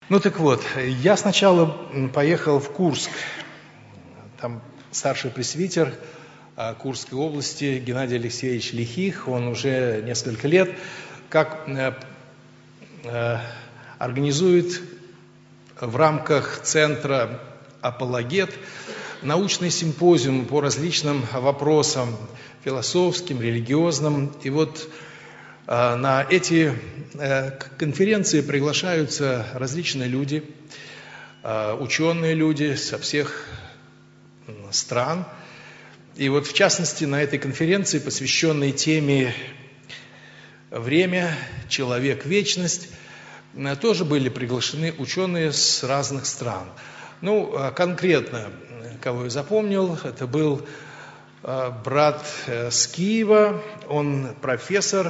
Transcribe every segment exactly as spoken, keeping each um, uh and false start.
Ну так вот, я сначала поехал в Курск. Там старший пресвитер Курской области Геннадий Алексеевич Лихих, он уже несколько лет как организует в рамках центра «Апологет» научный симпозиум по различным вопросам философским, религиозным. И вот на эти конференции приглашаются различные люди, ученые люди со всех стран. И вот в частности на этой конференции, посвященной теме «Время, человек, вечность», тоже были приглашены ученые с разных стран. Ну, конкретно, кого я запомнил, это был брат с Киева, он профессор,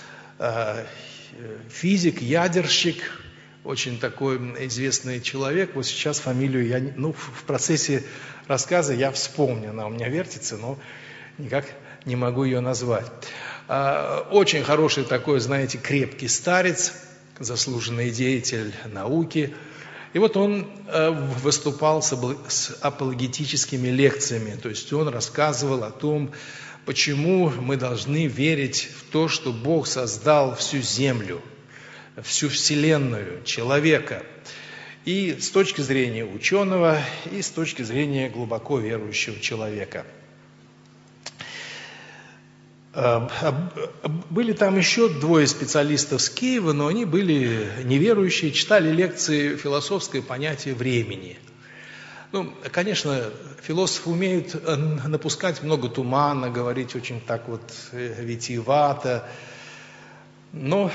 физик, ядерщик, очень такой известный человек. Вот сейчас фамилию я, ну, в процессе рассказа я вспомню, она у меня вертится, но никак не могу ее назвать. Очень хороший такой, знаете, крепкий старец, заслуженный деятель науки. И вот он выступал с апологетическими лекциями, то есть он рассказывал о том, почему мы должны верить в то, что Бог создал всю землю, всю вселенную, человека. И с точки зрения ученого, и с точки зрения глубоко верующего человека. Были там еще двое специалистов с Киева, но они были неверующие, читали лекции «Философское понятие времени». Ну, конечно, философы умеют напускать много тумана, говорить очень так вот витиевато, но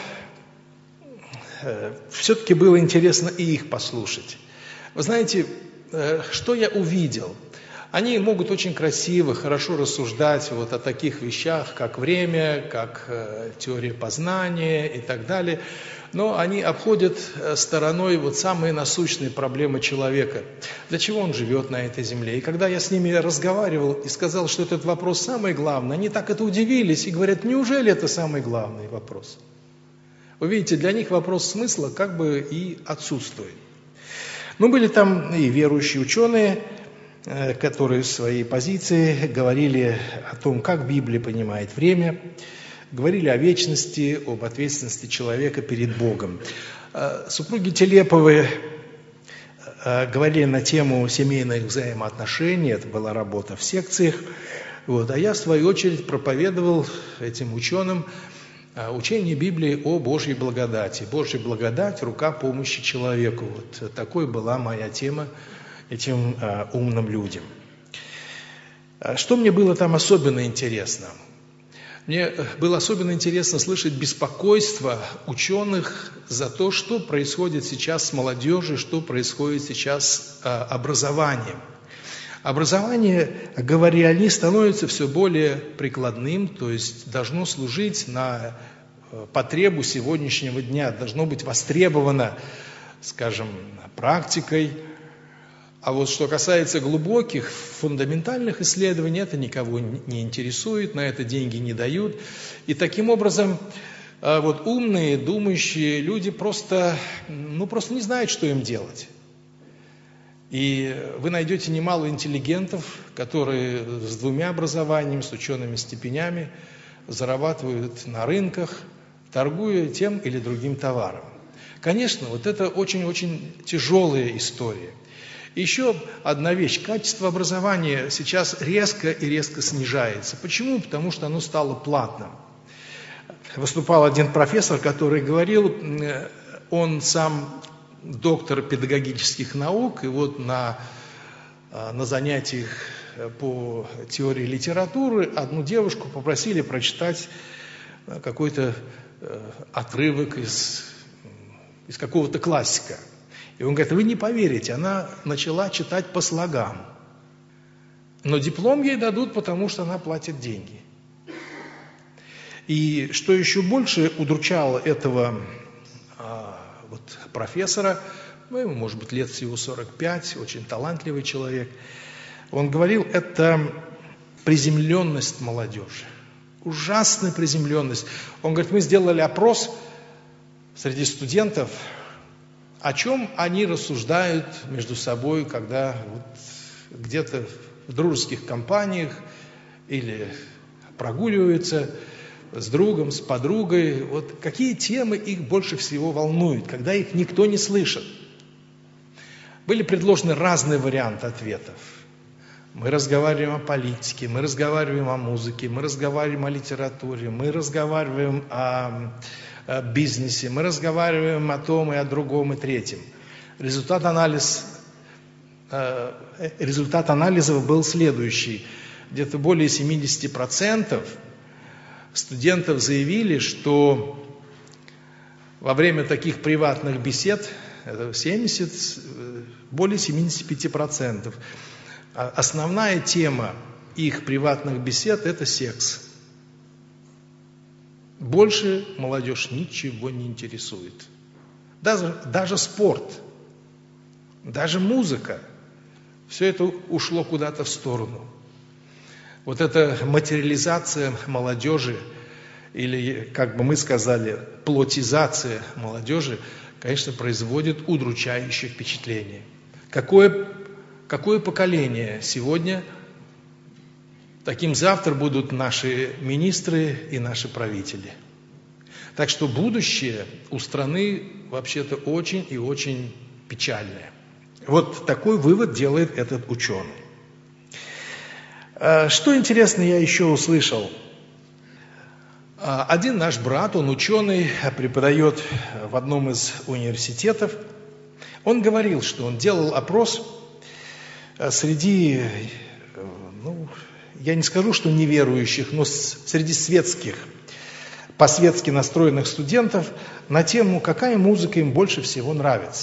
все-таки было интересно и их послушать. Вы знаете, что я увидел? Они могут очень красиво, хорошо рассуждать вот о таких вещах, как время, как э, теория познания и так далее, но они обходят стороной вот самые насущные проблемы человека. Для чего он живет на этой земле? И когда я с ними разговаривал и сказал, что этот вопрос самый главный, они так это удивились и говорят, неужели это самый главный вопрос? Вы видите, для них вопрос смысла как бы и отсутствует. Но были там и верующие ученые, которые в своей позиции говорили о том, как Библия понимает время, говорили о вечности, об ответственности человека перед Богом. Супруги Телеповы говорили на тему семейных взаимоотношений, это была работа в секциях, вот, а я в свою очередь проповедовал этим ученым учение Библии о Божьей благодати. Божья благодать – рука помощи человеку. Вот такой была моя тема этим а, умным людям. Что мне было там особенно интересно? Мне было особенно интересно слышать беспокойство ученых за то, что происходит сейчас с молодежью, что происходит сейчас с а, образованием. Образование, говорили они, становится все более прикладным, то есть должно служить на потребу сегодняшнего дня, должно быть востребовано, скажем, практикой. А вот что касается глубоких, фундаментальных исследований, это никого не интересует, на это деньги не дают. И таким образом вот умные, думающие люди просто, ну, просто не знают, что им делать. И вы найдете немало интеллигентов, которые с двумя образованиями, с учеными степенями зарабатывают на рынках, торгуя тем или другим товаром. Конечно, вот это очень-очень тяжелая история. Еще одна вещь. Качество образования сейчас резко и резко снижается. Почему? Потому что оно стало платным. Выступал один профессор, который говорил, он сам доктор педагогических наук, и вот на, на занятиях по теории литературы одну девушку попросили прочитать какой-то отрывок из, из какого-то классика. И он говорит, вы не поверите, она начала читать по слогам. Но диплом ей дадут, потому что она платит деньги. И что еще больше удручало этого а, вот, профессора, ну, ему, может быть, лет всего сорок пять, очень талантливый человек, он говорил, это приземленность молодежи. Ужасная приземленность. Он говорит, мы сделали опрос среди студентов, о чем они рассуждают между собой, когда вот где-то в дружеских компаниях или прогуливаются с другом, с подругой. Вот какие темы их больше всего волнуют, когда их никто не слышит? Были предложены разные варианты ответов. Мы разговариваем о политике, мы разговариваем о музыке, мы разговариваем о литературе, мы разговариваем о, о бизнесе, мы разговариваем о том и о другом и третьем. Результат, анализ, э, результат анализа был следующий. Где-то более семьдесят процентов студентов заявили, что во время таких приватных бесед, это семьдесят, более семьдесят пять процентов, основная тема их приватных бесед – это секс. Больше молодежь ничего не интересует. Даже, даже спорт, даже музыка, все это ушло куда-то в сторону. Вот эта материализация молодежи, или, как бы мы сказали, плотизация молодежи, конечно, производит удручающее впечатление. Какое Какое поколение сегодня, таким завтра будут наши министры и наши правители. Так что будущее у страны вообще-то очень и очень печальное. Вот такой вывод делает этот ученый. Что интересно я еще услышал. Один наш брат, он ученый, преподает в одном из университетов. Он говорил, что он делал опрос среди, ну, я не скажу, что неверующих, но среди светских, по-светски настроенных студентов на тему, какая музыка им больше всего нравится.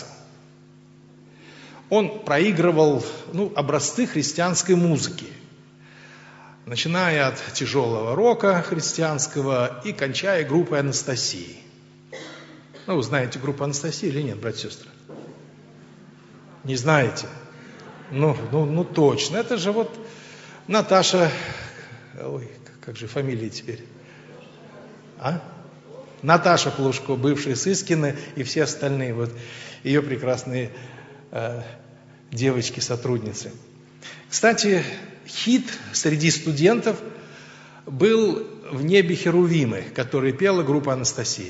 Он проигрывал, ну, образцы христианской музыки, начиная от тяжелого рока христианского и кончая группой Анастасии. Ну, вы знаете группу Анастасии или нет, братья и сестры? Не знаете? Ну, ну, ну точно, это же вот Наташа, ой, как же фамилия теперь, а? Наташа Плушко, бывшая Сыскина, и все остальные, вот ее прекрасные э, девочки-сотрудницы. Кстати, хит среди студентов был «В небе херувимы», который пела группа Анастасия.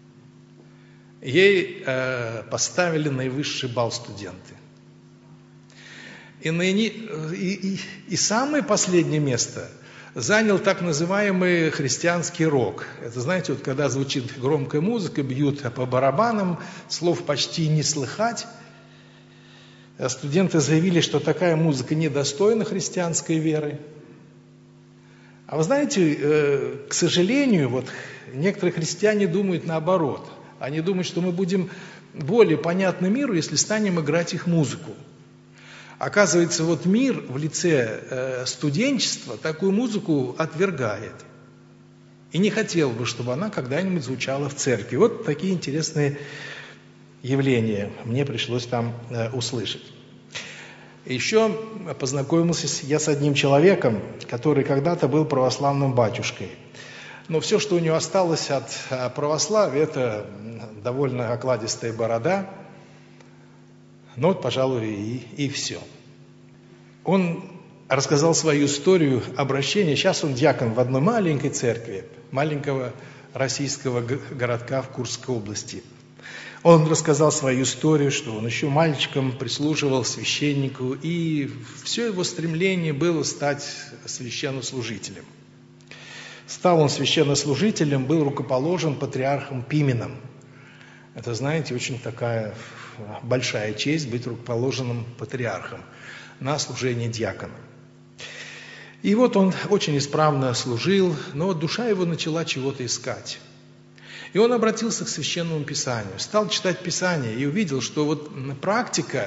Ей э, поставили наивысший балл студенты. И, наини... и, и, и самое последнее место занял так называемый христианский рок. Это, знаете, вот когда звучит громкая музыка, бьют по барабанам, слов почти не слыхать. Студенты заявили, что такая музыка недостойна христианской веры. А вы знаете, к сожалению, вот некоторые христиане думают наоборот. Они думают, что мы будем более понятны миру, если станем играть их музыку. Оказывается, вот мир в лице э, студенчества такую музыку отвергает. И не хотел бы, чтобы она когда-нибудь звучала в церкви. Вот такие интересные явления мне пришлось там э, услышать. Еще познакомился я с одним человеком, который когда-то был православным батюшкой. Но все, что у него осталось от православия, это довольно окладистая борода. Ну вот, пожалуй, и, и все. Он рассказал свою историю обращения. Сейчас он диакон в одной маленькой церкви, маленького российского городка в Курской области. Он рассказал свою историю, что он еще мальчиком прислуживал священнику, и все его стремление было стать священнослужителем. Стал он священнослужителем, был рукоположен патриархом Пименом. Это, знаете, очень такая большая честь быть рукоположенным патриархом на служение диакона. И вот он очень исправно служил, но душа его начала чего-то искать. И он обратился к Священному Писанию, стал читать Писание и увидел, что вот практика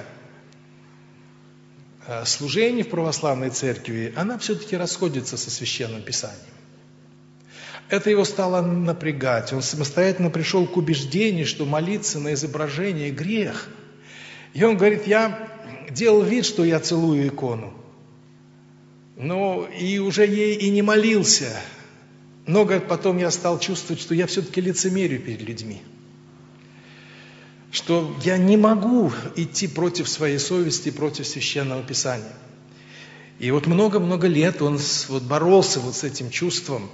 служения в православной церкви, она все-таки расходится со Священным Писанием. Это его стало напрягать. Он самостоятельно пришел к убеждению, что молиться на изображение – грех. И он говорит, я делал вид, что я целую икону, но и уже ей и не молился. Но, говорит, потом я стал чувствовать, что я все-таки лицемерю перед людьми. что я не могу идти против своей совести, против Священного Писания. И вот много-много лет он вот боролся вот с этим чувством.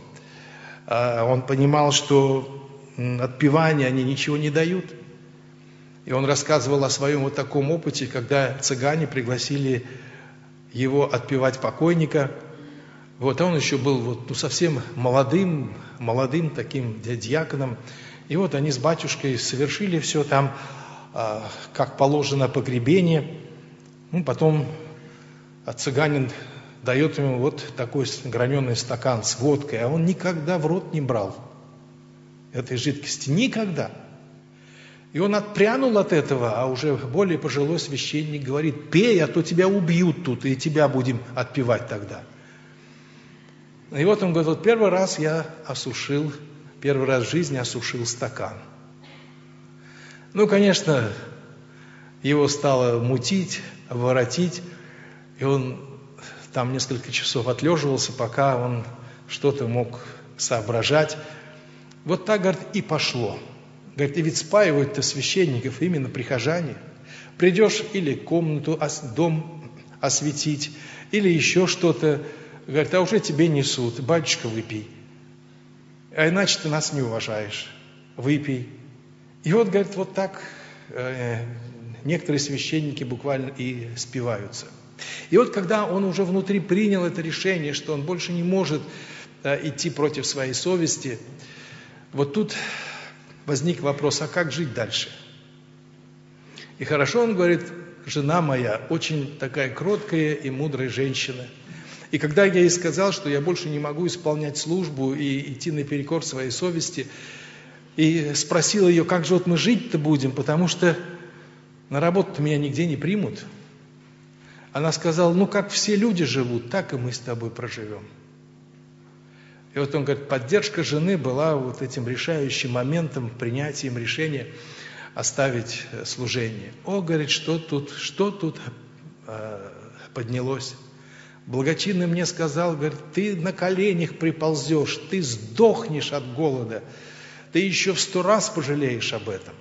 Он понимал, что отпевания, они ничего не дают. И он рассказывал о своем вот таком опыте, когда цыгане пригласили его отпевать покойника. Вот, а он еще был вот, ну, совсем молодым, молодым таким диаконом. И вот они с батюшкой совершили все там, а, как положено, погребение. Ну, потом цыганин дает ему вот такой граненый стакан с водкой, а он никогда в рот не брал этой жидкости, никогда. И он отпрянул от этого, а уже более пожилой священник говорит: пей, а то тебя убьют тут, и тебя будем отпевать тогда. И вот он говорит: вот первый раз я осушил, первый раз в жизни осушил стакан. Ну, конечно, его стало мутить, воротить, и он там несколько часов отлеживался, пока он что-то мог соображать. Вот так, говорит, и пошло. Говорит, и ведь спаивают-то священников именно прихожане. Придешь или комнату, дом осветить, или еще что-то. Говорит, а уже тебе несут: батюшка, выпей. А иначе ты нас не уважаешь. Выпей. И вот, говорит, вот так э, некоторые священники буквально и спиваются. И вот когда он уже внутри принял это решение, что он больше не может э, идти против своей совести, вот тут возник вопрос: а как жить дальше? И хорошо, он говорит, жена моя очень такая кроткая и мудрая женщина. И когда я ей сказал, что я больше не могу исполнять службу и идти наперекор своей совести, и спросил ее, как же вот мы жить-то будем, потому что на работу-то меня нигде не примут. Она сказала: ну как все люди живут, так и мы с тобой проживем. И вот он говорит, поддержка жены была вот этим решающим моментом, принятием решения оставить служение. О, говорит, что тут, что тут э, поднялось? Благочинный мне сказал, говорит, ты на коленях приползешь, ты сдохнешь от голода, ты еще в сто раз пожалеешь об этом.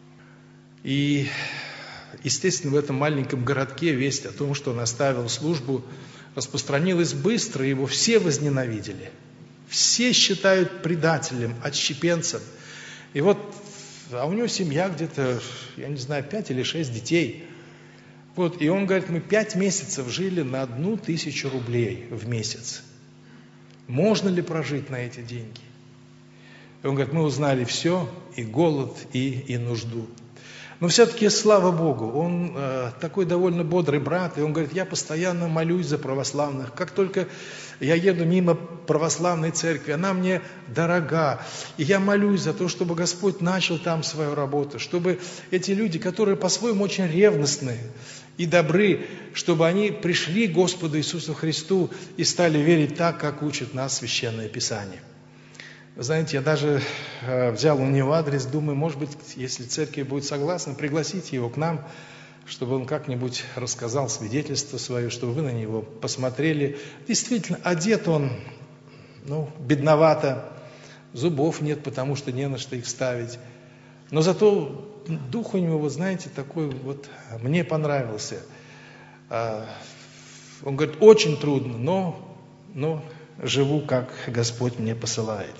И, естественно, в этом маленьком городке весть о том, что он оставил службу, распространилась быстро, его все возненавидели. Все считают предателем, отщепенцем. И вот, а у него семья где-то, я не знаю, пять или шесть детей. Вот, и он говорит, мы пять месяцев жили на одну тысячу рублей в месяц. Можно ли прожить на эти деньги? И он говорит, мы узнали все, и голод, и, и нужду. Но все-таки, слава Богу, он э, такой довольно бодрый брат, и он говорит, я постоянно молюсь за православных. Как только я еду мимо православной церкви, она мне дорога, и я молюсь за то, чтобы Господь начал там свою работу, чтобы эти люди, которые по-своему очень ревностны и добры, чтобы они пришли к Господу Иисусу Христу и стали верить так, как учит нас Священное Писание. Вы знаете, я даже э, взял у него адрес, думаю, может быть, если церковь будет согласна, пригласите его к нам, чтобы он как-нибудь рассказал свидетельство свое, чтобы вы на него посмотрели. Действительно, одет он, ну, бедновато, зубов нет, потому что не на что их ставить. Но зато дух у него, вы знаете, такой вот, мне понравился. Э, он говорит, очень трудно, но, но живу, как Господь мне посылает.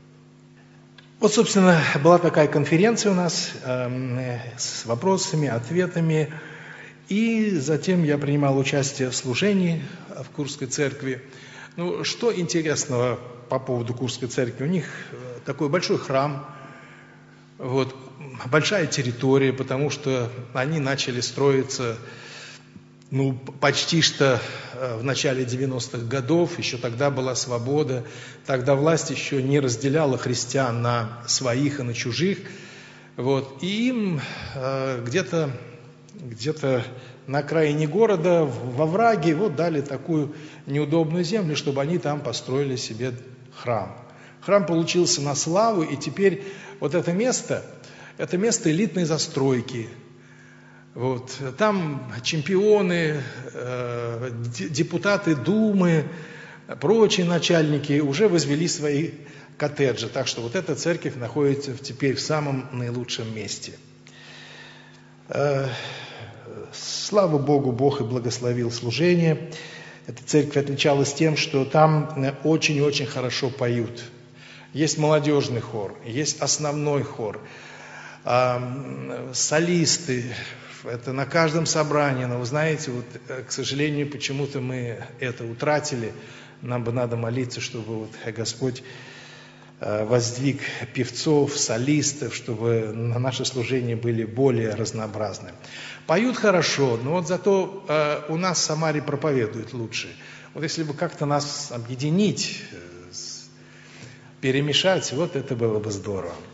Вот, собственно, была такая конференция у нас э, с вопросами, ответами. И затем я принимал участие в служении в Курской церкви. Ну, что интересного по поводу Курской церкви? У них такой большой храм, вот, большая территория, потому что они начали строиться ну, почти что в начале девяностых годов, еще тогда была свобода, тогда власть еще не разделяла христиан на своих и на чужих. Вот. И им э, где-то, где-то на окраине города, во враге, вот дали такую неудобную землю, чтобы они там построили себе храм. Храм получился на славу, и теперь вот это место, это место элитной застройки. Вот. Там чемпионы, э, депутаты Думы, прочие начальники уже возвели свои коттеджи. Так что вот эта церковь находится теперь в самом наилучшем месте. Слава Богу, Бог и благословил служение. Эта церковь отличалась тем, что там очень-очень хорошо поют. Есть молодежный хор, есть основной хор, солисты. Это на каждом собрании. Но вы знаете, вот, к сожалению, почему-то мы это утратили. Нам бы надо молиться, чтобы вот Господь воздвиг певцов, солистов, чтобы на наше служение были более разнообразны. Поют хорошо, но вот зато э, у нас в Самаре проповедуют лучше. Вот если бы как-то нас объединить, перемешать, вот это было бы здорово.